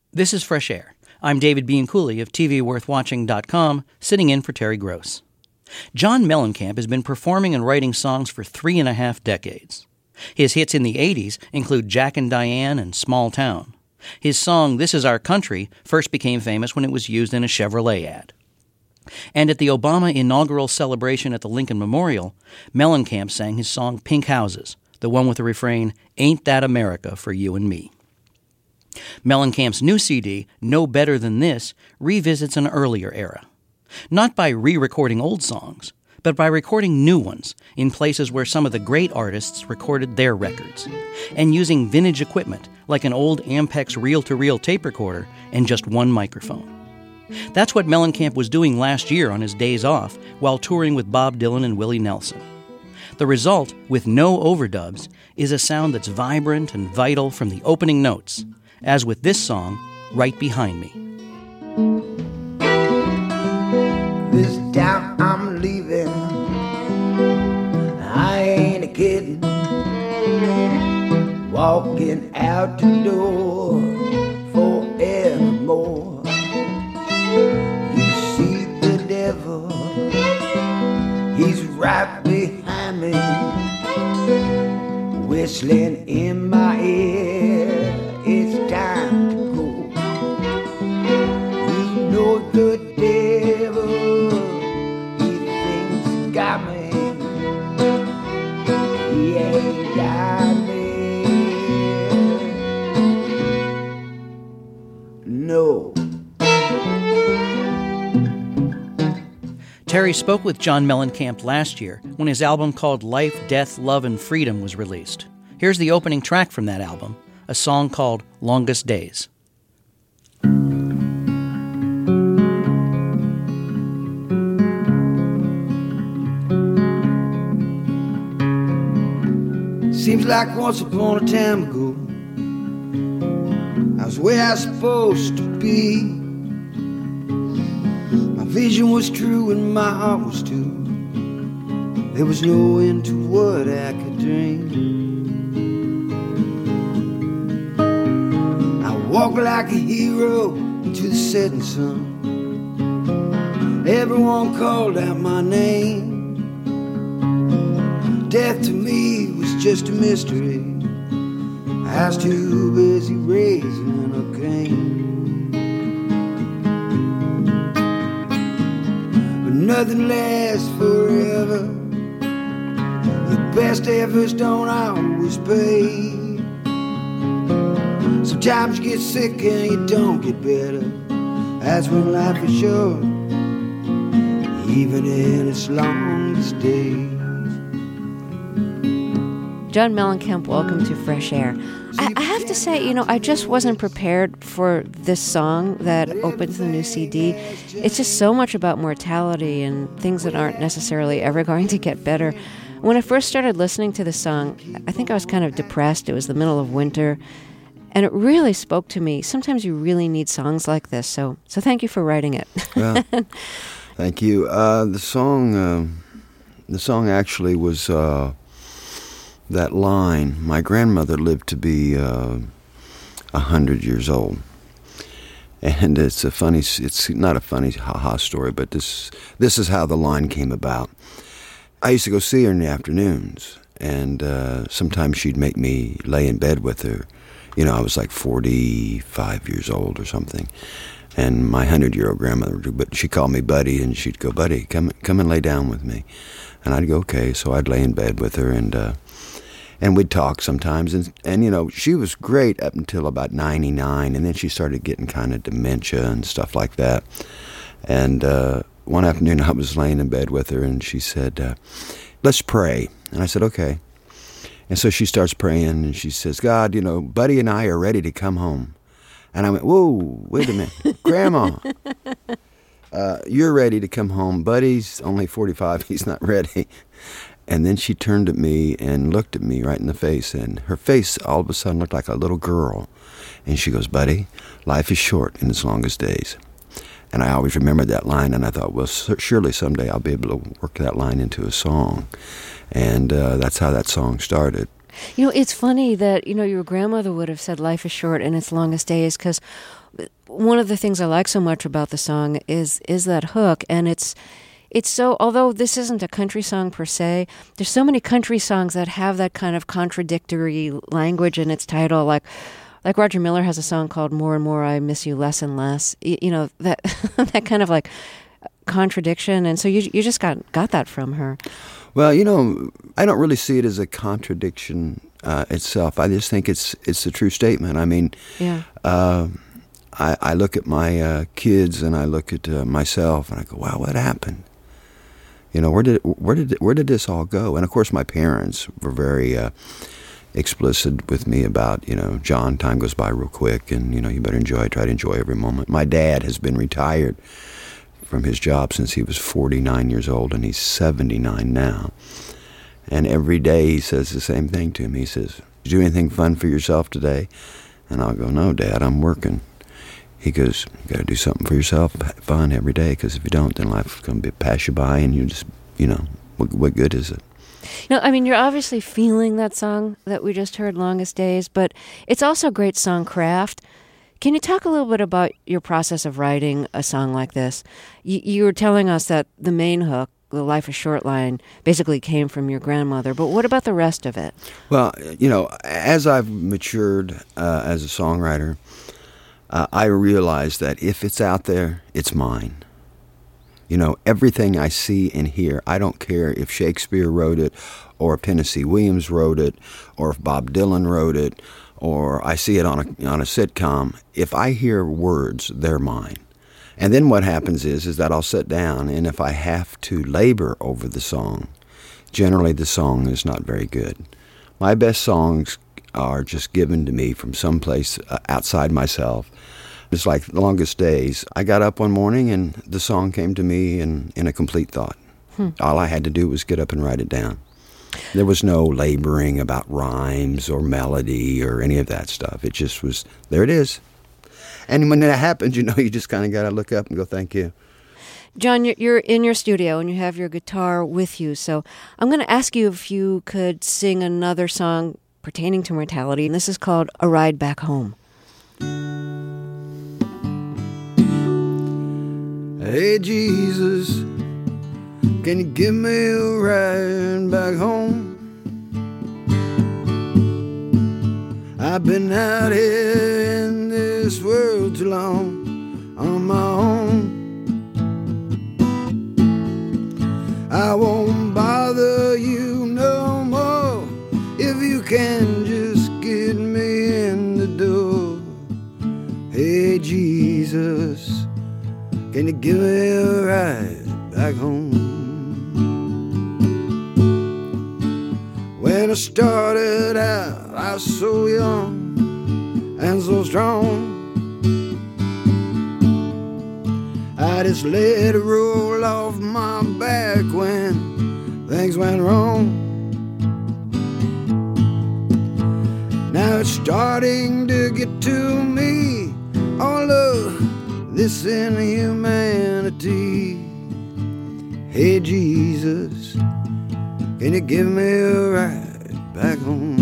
This is Fresh Air. I'm David Bianculli of TVWorthWatching.com, sitting in for Terry Gross. John Mellencamp has been performing and writing songs for 3.5 decades. His hits in the 80s include Jack and Diane and Small Town. His song This Is Our Country first became famous when it was used in a Chevrolet ad. And at the Obama inaugural celebration at the Lincoln Memorial, Mellencamp sang his song Pink Houses, the one with the refrain, "Ain't That America for You and Me." Mellencamp's new CD, No Better Than This, revisits an earlier era. Not by re-recording old songs, but by recording new ones in places where some of the great artists recorded their records, and using vintage equipment like an old Ampex reel-to-reel tape recorder and just one microphone. That's what Mellencamp was doing last year on his days off while touring with Bob Dylan and Willie Nelson. The result, with no overdubs, is a sound that's vibrant and vital from the opening notes, as with this song, Right Behind Me. This town I'm leaving, I ain't a kidding. Walking out the door forevermore. You see the devil, he's right behind me, whistling in my ear. It's time to go. You know the devil, he thinks he got me. He ain't got me. No. Terry spoke with John Mellencamp last year when his album called Life, Death, Love, and Freedom was released. Here's the opening track from that album, a song called Longest Days. Seems like once upon a time ago, I was where I was supposed to be. My vision was true and my heart was too. There was no end to what I could dream. I walked like a hero into the setting sun. Everyone called out my name. Death to me was just a mystery. I was too busy raising a cane. But nothing lasts forever. Your best efforts don't always pay. Sometimes you get sick and you don't get better. That's when life is short, even in its longest days. John Mellencamp, welcome to Fresh Air. I have to say, I just wasn't prepared for this song that opens the new CD. It's just so much about mortality and things that aren't necessarily ever going to get better. When I first started listening to this song, I think I was kind of depressed. It was the middle of winter, and it really spoke to me. Sometimes you really need songs like this, so thank you for writing it. Well, thank you. The song actually was... that line, my grandmother lived to be 100 years old. And it's not a funny ha-ha story, but this is how the line came about. I used to go see her in the afternoons, and sometimes she'd make me lay in bed with her. I was like 45 years old or something. And my 100-year-old grandmother, but she called me Buddy, and she'd go, Buddy, come and lay down with me. And I'd go, okay. So I'd lay in bed with her, and we'd talk sometimes, and she was great up until about 99, and then she started getting kind of dementia and stuff like that. And one afternoon I was laying in bed with her, and she said, let's pray. And I said, okay. And so she starts praying, and she says, God, Buddy and I are ready to come home. And I went, whoa, wait a minute, Grandma, you're ready to come home. Buddy's only 45, he's not ready. And then she turned at me and looked at me right in the face, and her face all of a sudden looked like a little girl. And she goes, Buddy, life is short in its longest days. And I always remembered that line, and I thought, well, surely someday I'll be able to work that line into a song. And that's how that song started. It's funny that, your grandmother would have said life is short in its longest days, because one of the things I like so much about the song is that hook, and it's so, although this isn't a country song per se, there's so many country songs that have that kind of contradictory language in its title, like Roger Miller has a song called More and More I Miss You Less and Less, you know, that that kind of like contradiction, and so you just got that from her. Well, you know, I don't really see it as a contradiction itself. I just think it's a true statement. I mean, yeah. I look at my kids and I look at myself and I go, wow, what happened? You know, where did this all go? And of course, my parents were very explicit with me about, you know, John, time goes by real quick, and you know, you better try to enjoy every moment. My dad has been retired from his job since he was 49 years old, and he's 79 now. And every day he says the same thing to me. He says, "Did you do anything fun for yourself today?" And I'll go, "No, Dad, I'm working." He goes, "You got to do something for yourself, fun every day, because if you don't, then life's going to pass you by, and you just, you know, what good is it?" No, I mean, you're obviously feeling that song that we just heard, Longest Days, but it's also great song craft. Can you talk a little bit about your process of writing a song like this? You were telling us that the main hook, the Life is Short line, basically came from your grandmother, but what about the rest of it? Well, you know, as I've matured as a songwriter, I realize that if it's out there, it's mine. You know, everything I see and hear, I don't care if Shakespeare wrote it, or Tennessee Williams wrote it, or if Bob Dylan wrote it, or I see it on a sitcom. If I hear words, they're mine. And then what happens is that I'll sit down, and if I have to labor over the song, generally the song is not very good. My best songs are just given to me from someplace outside myself. It's like The Longest Days. I got up one morning and the song came to me in a complete thought. All I had to do was get up and write it down. There was no laboring about rhymes or melody or any of that stuff. It just was, there it is. And when that happens, you know, you just kind of got to look up and go, thank you. John, you're in your studio and you have your guitar with you. So I'm going to ask you if you could sing another song pertaining to mortality. And this is called A Ride Back Home. Hey Jesus, can you give me a ride back home? I've been out here in this world too long on my own. I won't bother you no more if you can just get me in the door. Hey Jesus, can you give me a ride back home? When I started out, I was so young and so strong. I just let it roll off my back when things went wrong. Now it's starting to get to me, all of this inhumanity. Hey Jesus, can you give me a ride back home?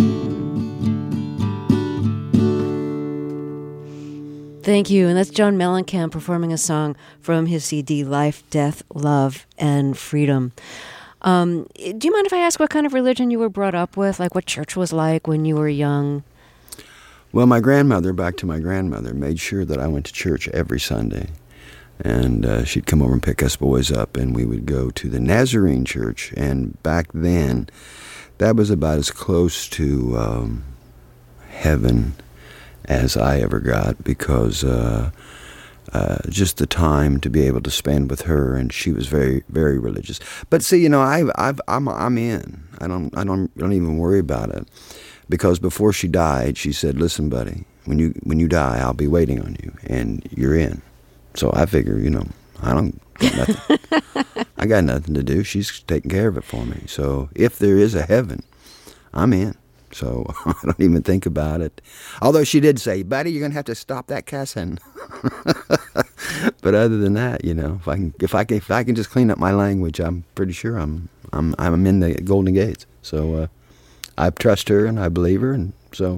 Thank you. And that's John Mellencamp performing a song from his CD, Life, Death, Love, and Freedom. Do you mind if I ask what kind of religion you were brought up with? Like what church was like when you were young? Well, my grandmother, back to my grandmother, made sure that I went to church every Sunday. And she'd come over and pick us boys up, and we would go to the Nazarene church. And back then, that was about as close to heaven as I ever got, because just the time to be able to spend with her, and she was very, very religious. But see, you know, I'm in. I don't even worry about it, because before she died, she said, "Listen, buddy, when you die, I'll be waiting on you, and you're in." So I figure, you know, I don't got nothing. I got nothing to do. She's taking care of it for me. So if there is a heaven, I'm in. So I don't even think about it. Although she did say, "Buddy, you're gonna have to stop that cussing." But other than that, you know, if I can just clean up my language, I'm pretty sure I'm in the Golden Gates. So I trust her and I believe her, and so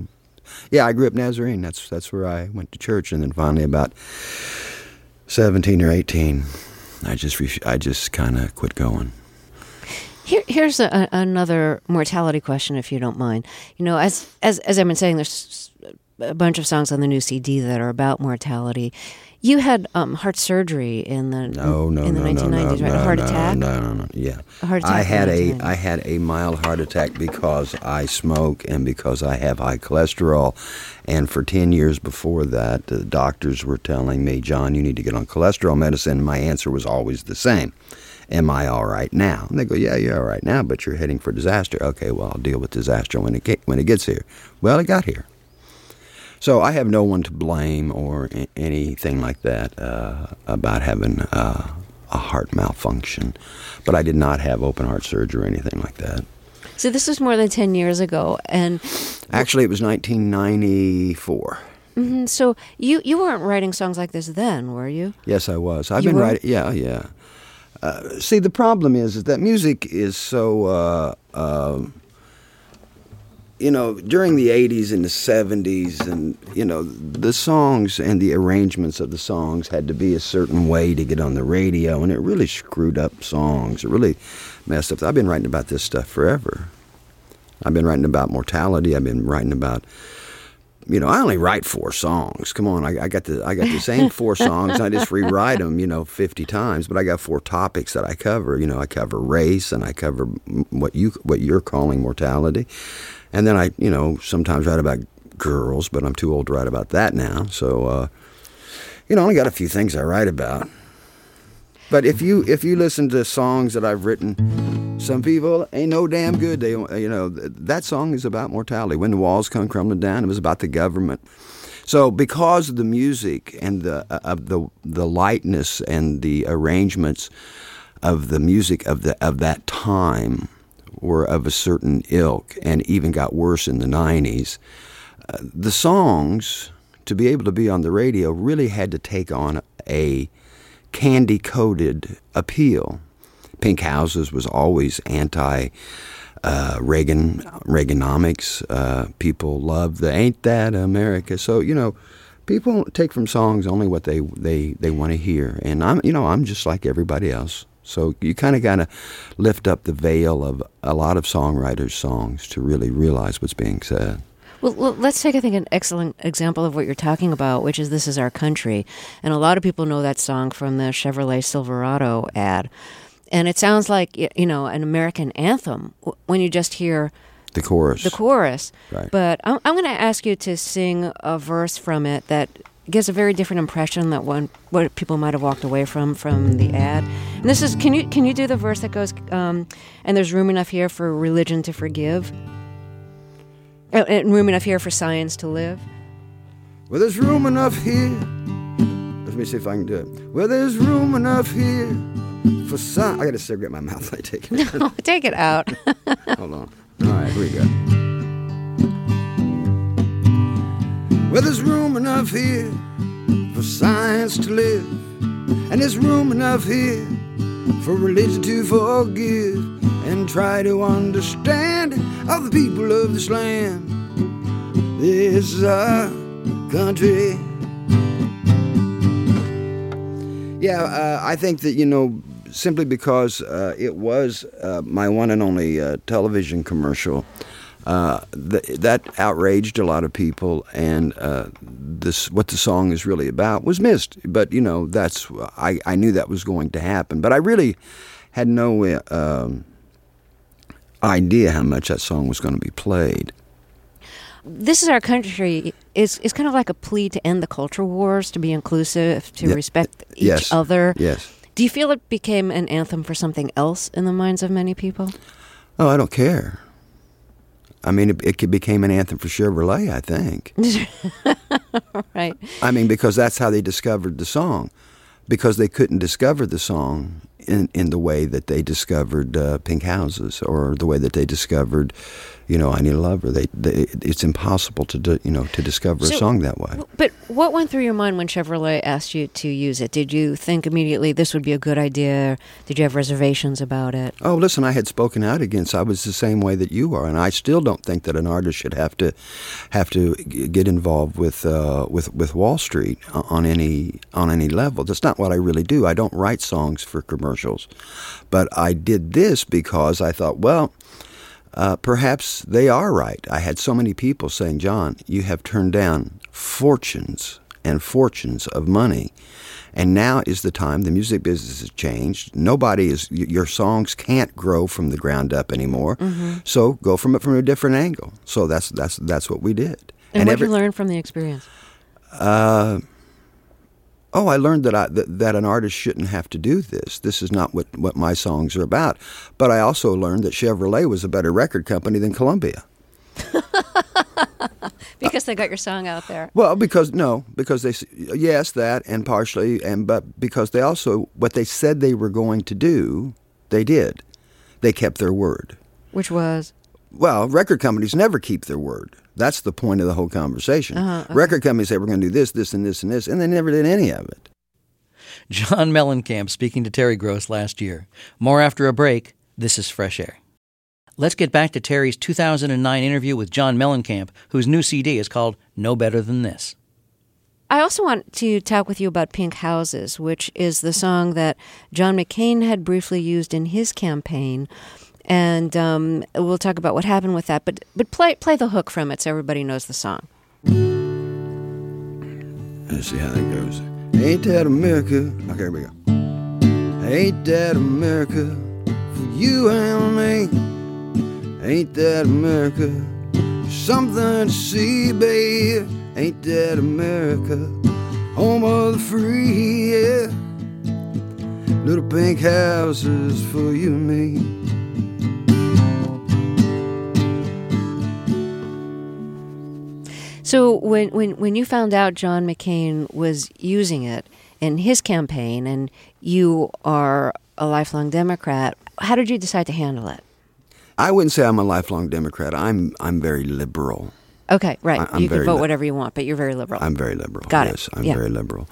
Yeah, I grew up Nazarene. That's where I went to church, and then finally about 17 or 18, I just kind of quit going. Here's another mortality question, if you don't mind. You know, as I've been saying, there's a bunch of songs on the new CD that are about mortality. You had heart surgery in the 1990s, right? A heart attack? No. Yeah, a heart attack. I had a mild heart attack because I smoke and because I have high cholesterol. And for 10 years before that, the doctors were telling me, John, you need to get on cholesterol medicine. My answer was always the same. Am I all right now? And they go, yeah, you're all right now, but you're heading for disaster. Okay, well, I'll deal with disaster when it gets here. Well, it got here. So I have no one to blame or anything like that about having a heart malfunction. But I did not have open heart surgery or anything like that. So this was more than 10 years ago. And actually, it was 1994. Mm-hmm. So you weren't writing songs like this then, were you? Yes, I was. I've been writing. Yeah. See, the problem is that music is so, during the 80s and the 70s, and, the songs and the arrangements of the songs had to be a certain way to get on the radio, and it really screwed up songs. It really messed up. I've been writing about this stuff forever. I've been writing about mortality. I've been writing about... I only write 4 songs. Come on, I got the same 4 songs. And I just rewrite them, 50 times. But I got 4 topics that I cover. I cover race, and I cover what you're calling mortality. And then I, sometimes write about girls, but I'm too old to write about that now. So, I only got a few things I write about. But if you listen to songs that I've written, some people ain't no damn good. They, that song is about mortality. When the walls come crumbling down, it was about the government. So because of the music and the lightness and the arrangements of the music of that time were of a certain ilk, and even got worse in the 90s, the songs, to be able to be on the radio, really had to take on a candy-coated appeal. Pink Houses was always Reaganomics. People love the "Ain't That America." So people take from songs only what they want to hear, and I'm just like everybody else. So you kind of got to lift up the veil of a lot of songwriters' songs to really realize what's being said. Well, let's take, I think, an excellent example of what you're talking about, which is "This Is Our Country." And a lot of people know that song from the Chevrolet Silverado ad. And it sounds like, an American anthem when you just hear the chorus. Right. But I'm going to ask you to sing a verse from it that gives a very different impression than what people might have walked away from the ad. And this is, can you do the verse that goes, and there's room enough here for religion to forgive? And room enough here for science to live? Well, there's room enough here. Let me see if I can do it. Well, there's room enough here for science. I got a cigarette in my mouth. I take it. No, take it out. Hold on. All right, here we go. Well, there's room enough here for science to live, and there's room enough here for religion to forgive, and try to understand all the people of this land. This is our country. Yeah, I think that, simply because it was my one and only television commercial, that outraged a lot of people, and what the song is really about was missed. But, I knew that was going to happen. But I really had no idea how much that song was going to be played. This Is Our Country is kind of like a plea to end the culture wars, to be inclusive, to respect each other. Yes. Do you feel it became an anthem for something else in the minds of many people? Oh, I don't care. I mean, it became an anthem for Chevrolet, I think. Right. I mean, because that's how they discovered the song. Because they couldn't discover the song in the way that they discovered Pink Houses, or the way that they discovered, I Need a Lover. It's impossible to discover a song that way. But what went through your mind when Chevrolet asked you to use it? Did you think immediately this would be a good idea? Did you have reservations about it? Oh, listen, I had spoken out against. I was the same way that you are, and I still don't think that an artist should have to get involved with Wall Street on any level. That's not what I really do. I don't write songs for commercials, but I did this because I thought, well, perhaps they are right. I had so many people saying, John, you have turned down fortunes and fortunes of money, and now is the time. The music business has changed. Your songs can't grow from the ground up anymore. Mm-hmm. So go from it from a different angle. So that's what we did. And what did you learn from the experience? I learned that an artist shouldn't have to do this. This is not what my songs are about. But I also learned that Chevrolet was a better record company than Columbia. Because they got your song out there. Well, because that, and partially, but because they also, what they said they were going to do, they did. They kept their word. Which was? Well, record companies never keep their word. That's the point of the whole conversation. Okay. Record companies say, we're going to do this, this, and this, and this, and they never did any of it. John Mellencamp speaking to Terry Gross last year. More after a break. This is Fresh Air. Let's get back to Terry's 2009 interview with John Mellencamp, whose new CD is called No Better Than This. I also want to talk with you about Pink Houses, which is the song that John McCain had briefly used in his campaign. And we'll talk about what happened with that. But play the hook from it so everybody knows the song. Let's see how that goes. Ain't that America? Okay, here we go. Ain't that America for you and me? Ain't that America something to see, babe? Ain't that America home of the free, yeah? Little pink houses for you and me. So when you found out John McCain was using it in his campaign, and you are a lifelong Democrat, how did you decide to handle it? I wouldn't say I'm a lifelong Democrat. I'm very liberal. Okay, right. You can vote whatever you want, but you're very liberal. I'm very liberal. Got it. Yes, I'm very liberal.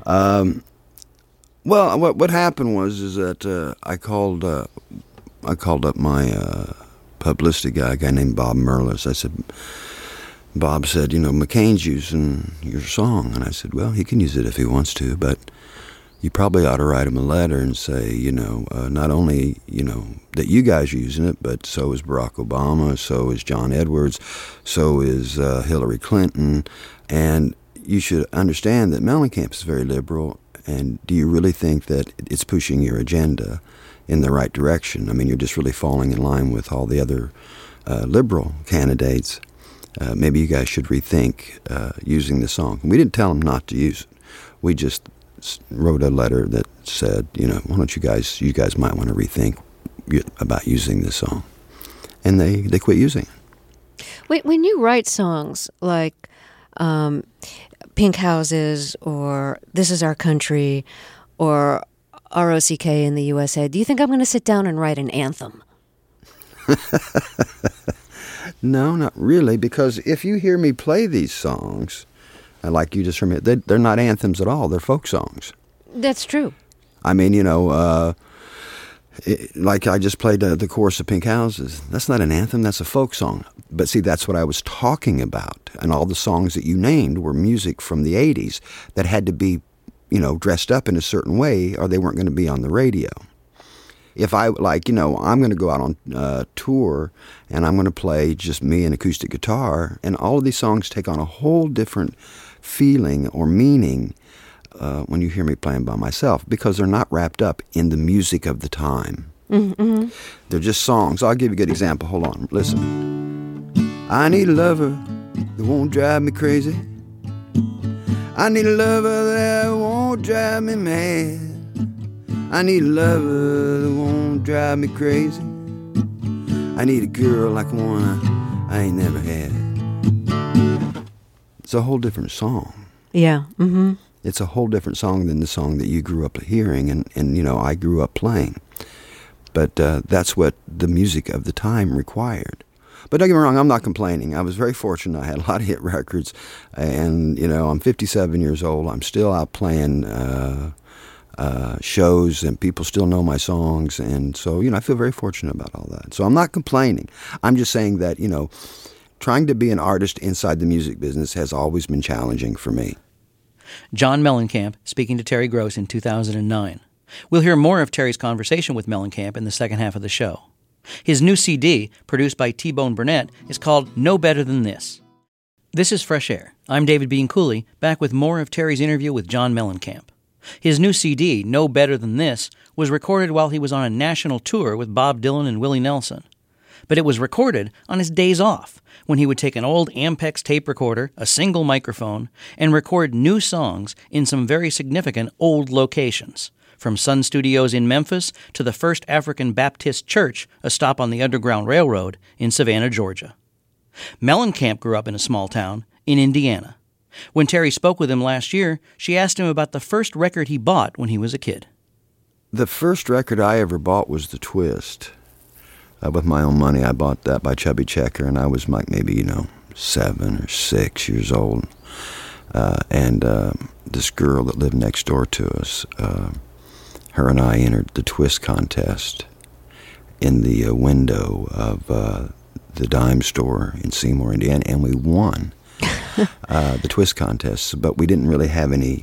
Well, what happened was that I called up my publicity guy, a guy named Bob Merlis. I said, Bob said, McCain's using your song. And I said, well, he can use it if he wants to, but you probably ought to write him a letter and say, not only, that you guys are using it, but so is Barack Obama, so is John Edwards, so is Hillary Clinton. And you should understand that Mellencamp is very liberal. And do you really think that it's pushing your agenda in the right direction? I mean, you're just really falling in line with all the other liberal candidates. Maybe you guys should rethink using the song. We didn't tell them not to use it. We just wrote a letter that said, why don't you guys might want to rethink about using this song. And they quit using it. Wait, when you write songs like Pink Houses or This Is Our Country or ROCK in the USA, do you think I'm going to sit down and write an anthem? No, not really, because if you hear me play these songs, like you just heard me, they're not anthems at all. They're folk songs. That's true. I mean, like I just played the chorus of Pink Houses. That's not an anthem. That's a folk song. But see, that's what I was talking about. And all the songs that you named were music from the 80s that had to be, dressed up in a certain way or they weren't going to be on the radio. If I'm going to go out on tour and I'm going to play just me and acoustic guitar, and all of these songs take on a whole different feeling or meaning when you hear me playing by myself, because they're not wrapped up in the music of the time. Mm-hmm. They're just songs. I'll give you a good example. Hold on. Listen. I need a lover that won't drive me crazy. I need a lover that won't drive me mad. I need a lover that won't drive me crazy. I need a girl like one I ain't never had. It's a whole different song. Yeah. Mm-hmm. It's a whole different song than the song that you grew up hearing, and you know, I grew up playing. But that's what the music of the time required. But don't get me wrong, I'm not complaining. I was very fortunate. I had a lot of hit records, and you know, I'm 57 years old. I'm still out playing shows, and people still know my songs, and so, you know, I feel very fortunate about all that. So I'm not complaining. I'm just saying that, you know, trying to be an artist inside the music business has always been challenging for me. John Mellencamp speaking to Terry Gross in 2009. We'll hear more of Terry's conversation with Mellencamp in the second half of the show. His new CD, produced by T-Bone Burnett, is called No Better Than This. This is Fresh Air. I'm David Bean Cooley, back with more of Terry's interview with John Mellencamp. His new CD, No Better Than This, was recorded while he was on a national tour with Bob Dylan and Willie Nelson. But it was recorded on his days off, when he would take an old Ampex tape recorder, a single microphone, and record new songs in some very significant old locations, from Sun Studios in Memphis to the First African Baptist Church, a stop on the Underground Railroad, in Savannah, Georgia. Mellencamp grew up in a small town in Indiana. When Terry spoke with him last year, she asked him about the first record he bought when he was a kid. The first record I ever bought was The Twist. With my own money, I bought that by Chubby Checker, and I was like maybe, you know, 7 or 6 years old. And this girl that lived next door to us, her and I entered the Twist contest in the window of the dime store in Seymour, Indiana, and we won the Twist contest. But we didn't really have any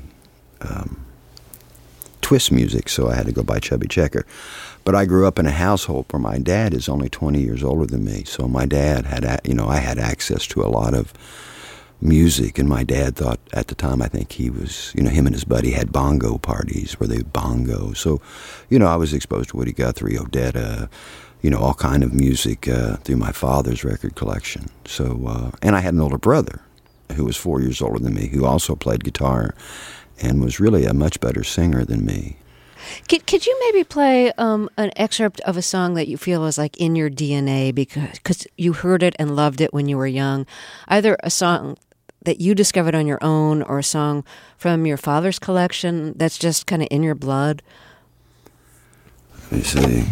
Twist music, so I had to go buy Chubby Checker. But I grew up in a household where my dad is only 20 years older than me, so my dad had, you know, I had access to a lot of music, and my dad thought at the time, I think he was, you know, him and his buddy had bongo parties where they bongo. So, you know, I was exposed to Woody Guthrie, Odetta, you know, all kind of music through my father's record collection. So, and I had an older brother who was 4 years older than me, who also played guitar and was really a much better singer than me. Could you maybe play an excerpt of a song that you feel is like in your DNA because you heard it and loved it when you were young? Either a song that you discovered on your own or a song from your father's collection that's just kind of in your blood? Let me see.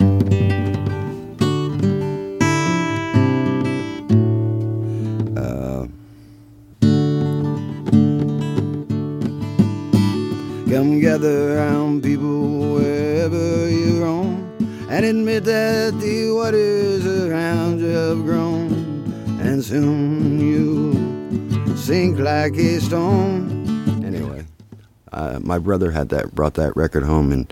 Come gather round, people, wherever you roam, and admit that the waters around you have grown, and soon you sink like a stone. Anyway, my brother brought that record home in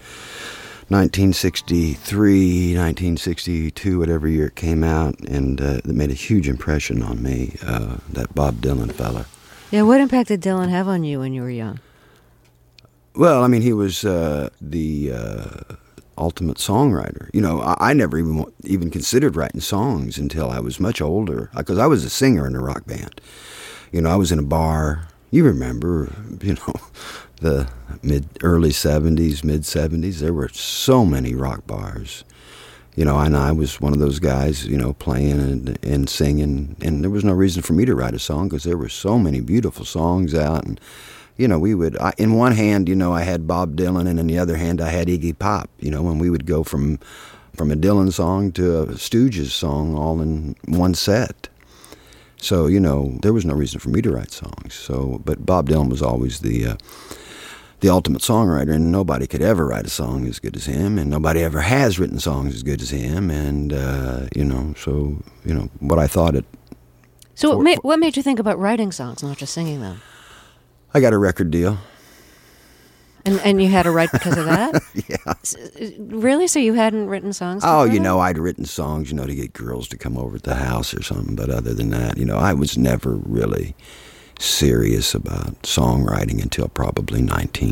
1963, 1962, whatever year it came out, and it made a huge impression on me, that Bob Dylan fella. Yeah, what impact did Dylan have on you when you were young? Well, I mean, he was the ultimate songwriter. You know, I never even considered writing songs until I was much older, because I was a singer in a rock band. You know, I was in a bar. You remember, you know, the early 70s, mid 70s. There were so many rock bars. You know, and I was one of those guys, you know, playing and singing, and there was no reason for me to write a song because there were so many beautiful songs out. And you know, in one hand, you know, I had Bob Dylan, and in the other hand, I had Iggy Pop, you know, and we would go from a Dylan song to a Stooges song all in one set. So, you know, there was no reason for me to write songs. So, but Bob Dylan was always the ultimate songwriter, and nobody could ever write a song as good as him, and nobody ever has written songs as good as him, and, you know, so, you know, what I thought it... So what made you think about writing songs, not just singing them? I got a record deal. And you had to write because of that? Yeah. Really? So you hadn't written songs Oh, before you that? know, I'd written songs, you know, to get girls to come over to the house or something. But other than that, you know, I was never really serious about songwriting until probably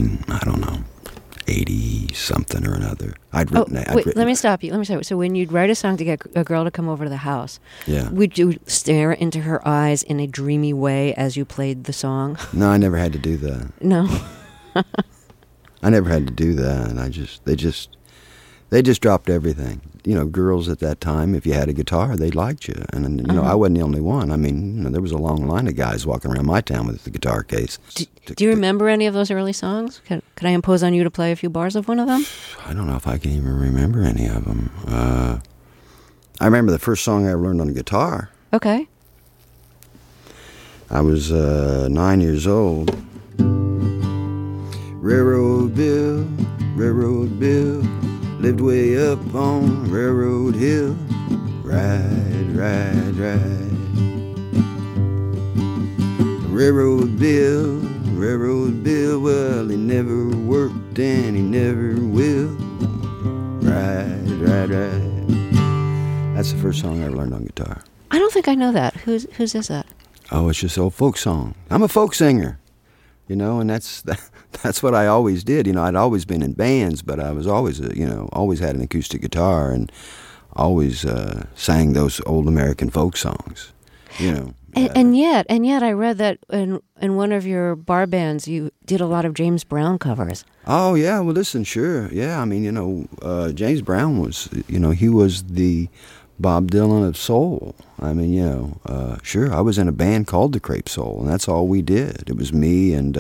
80-something or another. I'd written that. Let me stop you. So when you'd write a song to get a girl to come over to the house, yeah, would you stare into her eyes in a dreamy way as you played the song? No, I never had to do that. No. I never had to do that. And They just dropped everything. You know, girls at that time, if you had a guitar, they liked you. And, you know, I wasn't the only one. I mean, you know, there was a long line of guys walking around my town with the guitar case. Do you remember any of those early songs? Could I impose on you to play a few bars of one of them? I don't know if I can even remember any of them. I remember the first song I ever learned on guitar. Okay. I was 9 years old. Railroad Bill, lived way up on Railroad Hill. Ride, ride, ride. Railroad Bill, well, he never worked and he never will. Ride, ride, ride. That's the first song I ever learned on guitar. I don't think I know that. Whose is that? Oh, it's just an old folk song. I'm a folk singer, you know, and that's what I always did. You know, I'd always been in bands, but I was always, always had an acoustic guitar and always sang those old American folk songs, you know. And yet, I read that in one of your bar bands, you did a lot of James Brown covers. Oh, yeah. Well, listen, sure. Yeah, I mean, you know, James Brown was, you know, he was the Bob Dylan of soul. I mean, you know, sure, I was in a band called the Crepe Soul, and that's all we did. It was me and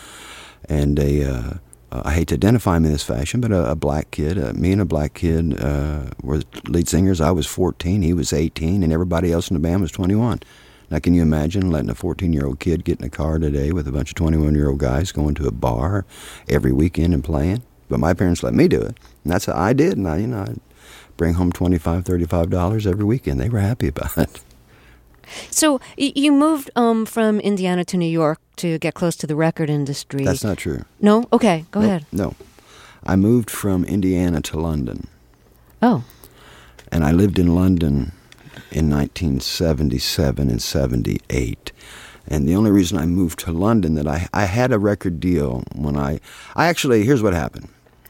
I hate to identify him in this fashion, but a black kid. Me and a black kid were lead singers. I was 14, he was 18, and everybody else in the band was 21. Now, can you imagine letting a 14-year-old kid get in a car today with a bunch of 21-year-old guys going to a bar every weekend and playing? But my parents let me do it, and that's how I did. And I'd bring home $25, $35 every weekend. They were happy about it. So you moved from Indiana to New York to get close to the record industry. That's not true. No? Okay, go ahead. No. I moved from Indiana to London. Oh. And I lived in London in 1977 and 78. And the only reason I moved to London, that I had a record deal when I actually, here's what happened.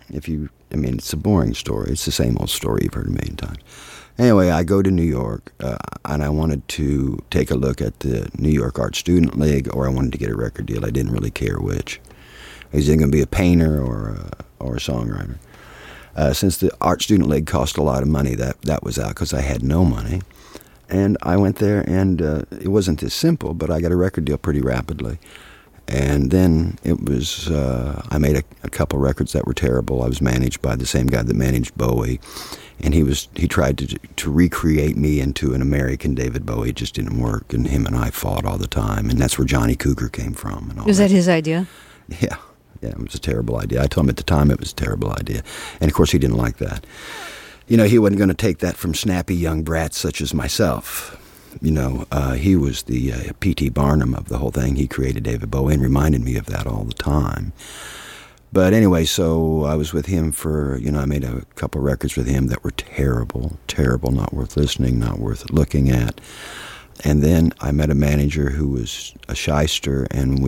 It's a boring story. It's the same old story you've heard a million times. Anyway, I go to New York, and I wanted to take a look at the New York Art Student League, or I wanted to get a record deal. I didn't really care which. I was either going to be a painter or a songwriter. Since the Art Student League cost a lot of money, that was out because I had no money. And I went there, and it wasn't this simple, but I got a record deal pretty rapidly. And then it was, I made a couple records that were terrible. I was managed by the same guy that managed Bowie. And he tried to recreate me into an American David Bowie. It just didn't work. And him and I fought all the time. And that's where Johnny Cougar came from. And all Was that his idea? Yeah. Yeah, it was a terrible idea. I told him at the time it was a terrible idea. And, of course, he didn't like that. You know, he wasn't going to take that from snappy young brats such as myself. You know, he was the P.T. Barnum of the whole thing. He created David Bowie and reminded me of that all the time. But anyway, so I was with him for, I made a couple records with him that were terrible, not worth listening, not worth looking at. And then I met a manager who was a shyster, and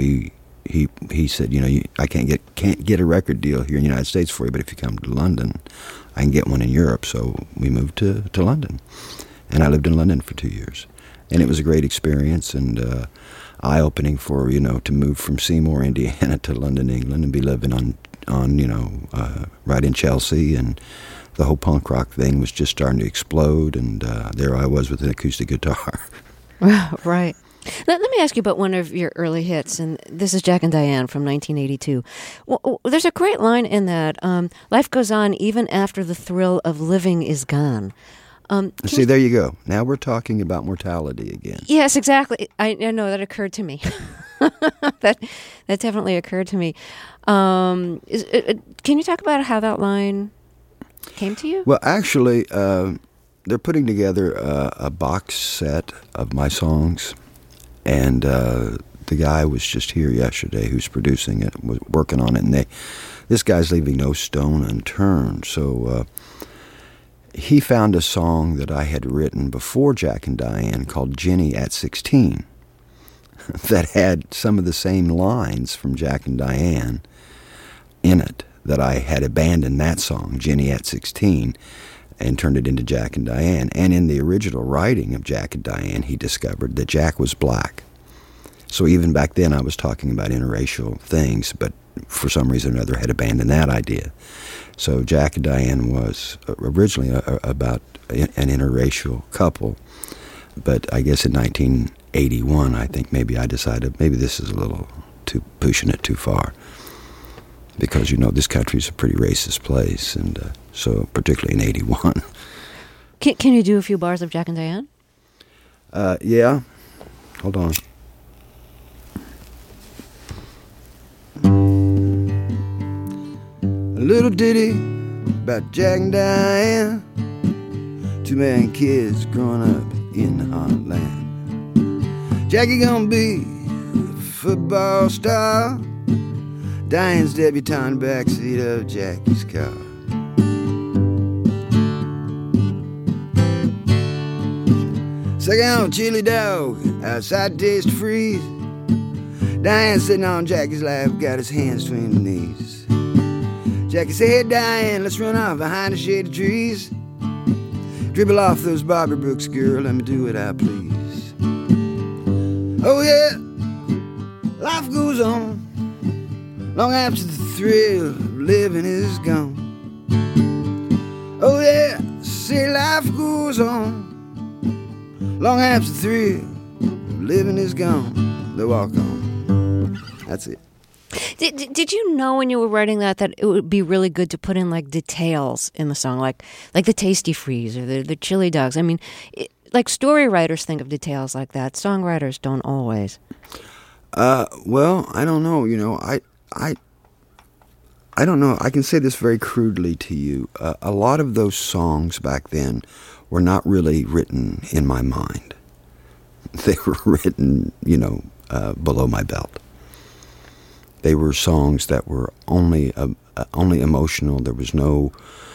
he said, I can't get a record deal here in the United States for you, but if you come to London, I can get one in Europe. So we moved to London, and I lived in London for 2 years. And it was a great experience and eye-opening for, to move from Seymour, Indiana to London, England, and be living on right in Chelsea. And the whole punk rock thing was just starting to explode. And there I was with an acoustic guitar. Right. Let me ask you about one of your early hits, and this is Jack and Diane from 1982. Well, there's a great line in that, life goes on even after the thrill of living is gone. See, there you go. Now we're talking about mortality again. Yes, exactly. I know that occurred to me. that definitely occurred to me. Can you talk about how that line came to you? Well, actually, they're putting together a box set of my songs, and the guy was just here yesterday who's producing it, was working on it, and this guy's leaving no stone unturned. So he found a song that I had written before Jack and Diane called Jenny at 16 that had some of the same lines from Jack and Diane in it, that I had abandoned that song, Jenny at 16, and turned it into Jack and Diane. And in the original writing of Jack and Diane, he discovered that Jack was black. So even back then I was talking about interracial things, but for some reason or another had abandoned that idea. So Jack and Diane was originally about an interracial couple, but I guess in 1981, I think maybe I decided maybe this is a little too pushing it too far, because this country's a pretty racist place, and so particularly in '81. Can you do a few bars of Jack and Diane? Yeah. Hold on. A little ditty about Jack and Diane, two man kids growing up in the heartland. Jackie gonna be a football star, Diane's debutante backseat of Jackie's car. Sucking on chili dog outside taste freeze. Diane sitting on Jackie's lap, got his hands between the knees. Jackie said, "Hey Diane, let's run off behind the shade of trees. Dribble off those Bobby Brooks, girl, let me do what I please." Oh yeah, life goes on long after the thrill of living is gone. Oh yeah, say life goes on long after the thrill of living is gone. They walk on. That's it. Did you know when you were writing that it would be really good to put in like details in the song, like the Tasty Freeze or the chili dogs? I mean, like story writers think of details like that. Songwriters don't always. Well, I don't know. I don't know. I can say this very crudely to you. A lot of those songs back then were not really written in my mind. They were written, below my belt. They were songs that were only emotional. There was no.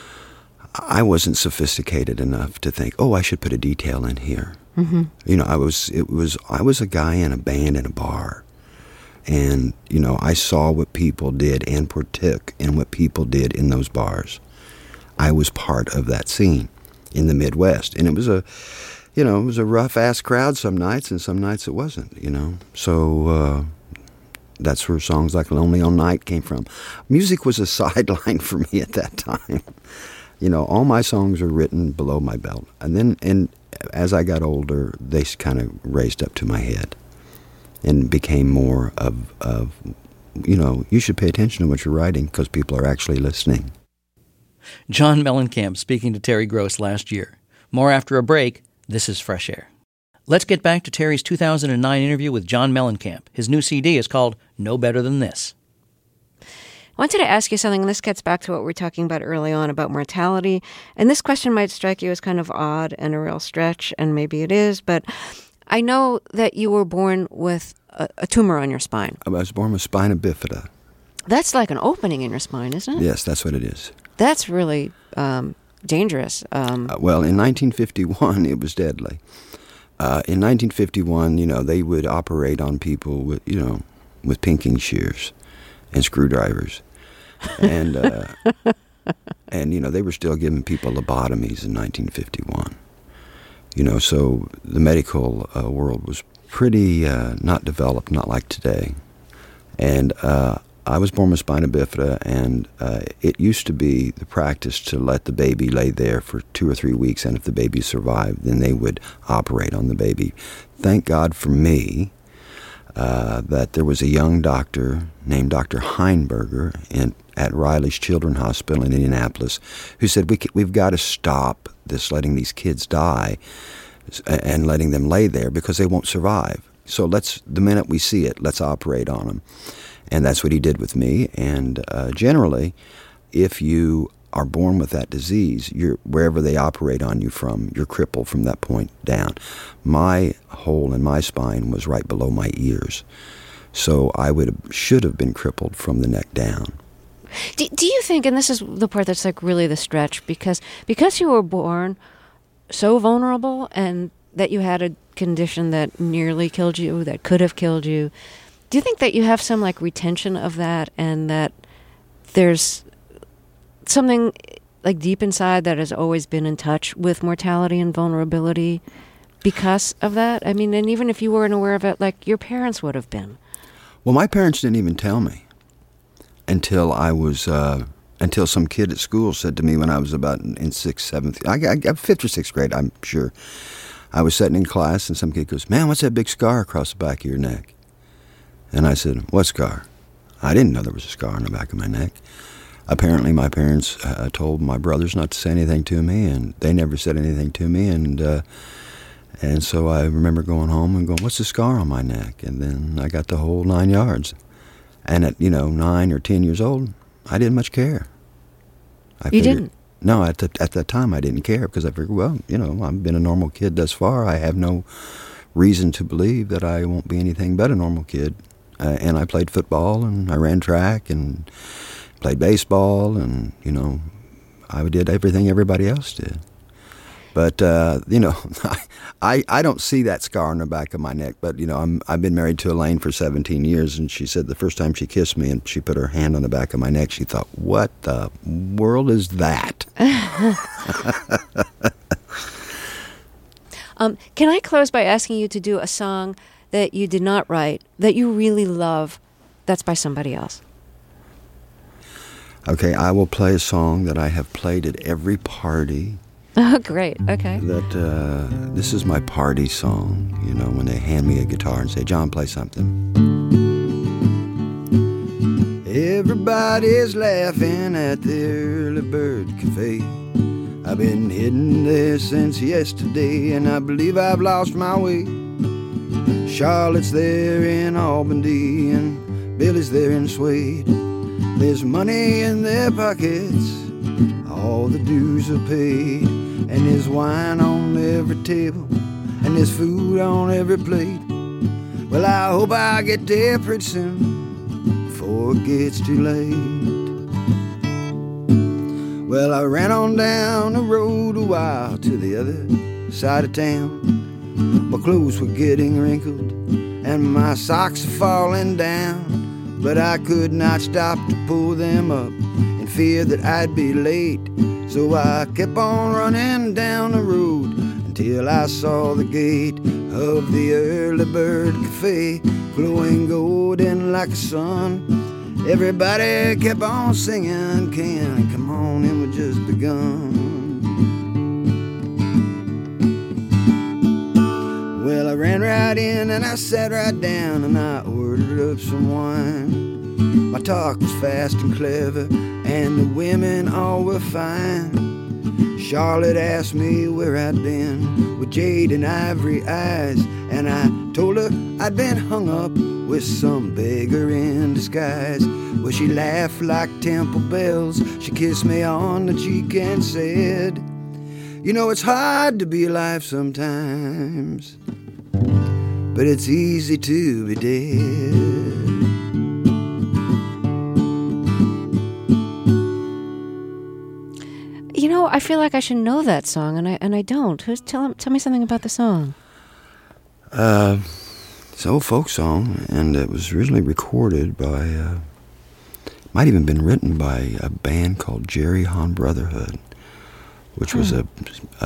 I wasn't sophisticated enough to think, oh, I should put a detail in here. Mm-hmm. I was a guy in a band in a bar, and I saw what people did and partook in what people did in those bars. I was part of that scene in the Midwest, and it was a rough ass crowd some nights, and some nights it wasn't. So. That's where songs like Lonely All Night came from. Music was a sideline for me at that time. All my songs are written below my belt. And as I got older, they kind of raised up to my head and became more of you should pay attention to what you're writing because people are actually listening. John Mellencamp speaking to Terry Gross last year. More after a break. This is Fresh Air. Let's get back to Terry's 2009 interview with John Mellencamp. His new CD is called No Better Than This. I wanted to ask you something, and this gets back to what we were talking about early on about mortality. And this question might strike you as kind of odd and a real stretch, and maybe it is, but I know that you were born with a tumor on your spine. I was born with spina bifida. That's like an opening in your spine, isn't it? Yes, that's what it is. That's really dangerous. Well, in 1951, it was deadly. In 1951, they would operate on people with pinking shears and screwdrivers, and they were still giving people lobotomies in 1951. So the medical world was pretty not developed, not like today. And I was born with spina bifida, and it used to be the practice to let the baby lay there for 2 or 3 weeks, and if the baby survived, then they would operate on the baby. Thank God for me that there was a young doctor named Dr. Heinberger at Riley's Children's Hospital in Indianapolis who said, we've got to stop this letting these kids die and letting them lay there because they won't survive. So the minute we see it, let's operate on them. And that's what he did with me. And generally, if you are born with that disease, wherever they operate on you from, you're crippled from that point down. My hole in my spine was right below my ears. So I should have been crippled from the neck down. Do you think, and this is the part that's like really the stretch, because you were born so vulnerable and that you had a condition that nearly killed you, that could have killed you, do you think that you have some like retention of that, and that there's something like deep inside that has always been in touch with mortality and vulnerability because of that? I mean, and even if you weren't aware of it, like your parents would have been. Well, my parents didn't even tell me until I was until some kid at school said to me when I was about in sixth, seventh, I got fifth or sixth grade, I'm sure. I was sitting in class and some kid goes, "Man, what's that big scar across the back of your neck?" And I said, "What scar?" I didn't know there was a scar on the back of my neck. Apparently my parents told my brothers not to say anything to me, and they never said anything to me, and so I remember going home and going, "What's the scar on my neck?" And then I got the whole 9 yards. And at 9 or 10 years old, I didn't much care. You didn't? No, at that time I didn't care because I figured, well, I've been a normal kid thus far. I have no reason to believe that I won't be anything but a normal kid. And I played football, and I ran track, and played baseball, and, I did everything everybody else did. But, I don't see that scar on the back of my neck. But, I've been married to Elaine for 17 years, and she said the first time she kissed me and she put her hand on the back of my neck, she thought, "What the world is that?" Can I close by asking you to do a song that you did not write, that you really love, that's by somebody else? Okay, I will play a song that I have played at every party. Oh, great. Okay. This is my party song, when they hand me a guitar and say, "John, play something." Everybody's laughing at the Early Bird Cafe. I've been hidden there since yesterday, and I believe I've lost my way. Charlotte's there in Albany, and Billy's there in Suede. There's money in their pockets, all the dues are paid, and there's wine on every table, and there's food on every plate. Well, I hope I get there pretty soon, before it gets too late. Well, I ran on down the road a while to the other side of town. My clothes were getting wrinkled, and my socks are falling down, but I could not stop to pull them up in fear that I'd be late. So I kept on running down the road until I saw the gate of the Early Bird Cafe, glowing golden like the sun. Everybody kept on singing, "Ken, come on in, we just begun." Well, I ran right in and I sat right down and I ordered up some wine. My talk was fast and clever, and the women all were fine. Charlotte asked me where I'd been with jade and ivory eyes, and I told her I'd been hung up with some beggar in disguise. Well, she laughed like temple bells. She kissed me on the cheek and said, "It's hard to be alive sometimes, but it's easy to be dead." I feel like I should know that song, and I don't. Tell me something about the song. It's an old folk song, and it was originally recorded by, might even been written by a band called Jerry Hahn Brotherhood, which was a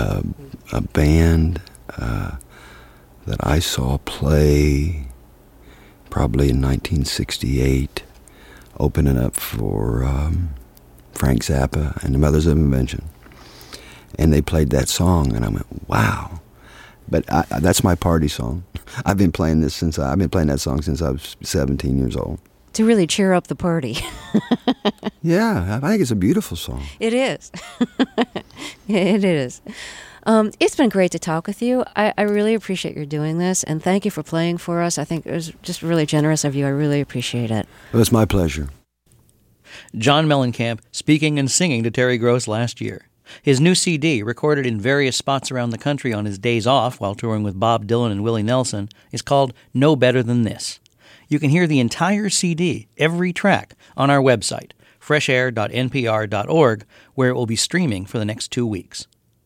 band that I saw play probably in 1968, opening up for Frank Zappa and the Mothers of Invention. And they played that song, and I went, wow. But that's my party song. I've been playing that song since I was 17 years old. To really cheer up the party. Yeah, I think it's a beautiful song. It is. It is. It's been great to talk with you. I really appreciate your doing this, and thank you for playing for us. I think it was just really generous of you. I really appreciate it. It was my pleasure. John Mellencamp speaking and singing to Terry Gross last year. His new CD, recorded in various spots around the country on his days off while touring with Bob Dylan and Willie Nelson, is called No Better Than This. You can hear the entire CD, every track, on our website, freshair.npr.org, where it will be streaming for the next 2 weeks.